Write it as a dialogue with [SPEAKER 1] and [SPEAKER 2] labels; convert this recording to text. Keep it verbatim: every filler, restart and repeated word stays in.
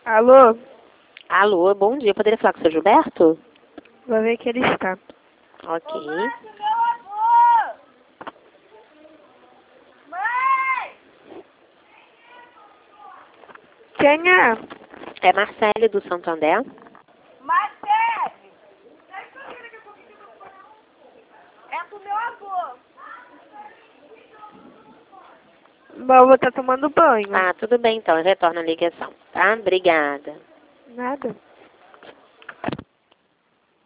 [SPEAKER 1] Alô?
[SPEAKER 2] Alô, bom dia. Poderia falar com o seu Gilberto?
[SPEAKER 1] Vou ver que ele está.
[SPEAKER 2] Ok.
[SPEAKER 1] Quem é?
[SPEAKER 2] É Marcele do Santander.
[SPEAKER 3] Marcele! É pro meu avô.
[SPEAKER 1] Bom, eu vou estar tomando banho.
[SPEAKER 2] Ah, tudo bem então. Eu retorno a ligação, tá? Obrigada.
[SPEAKER 1] Nada.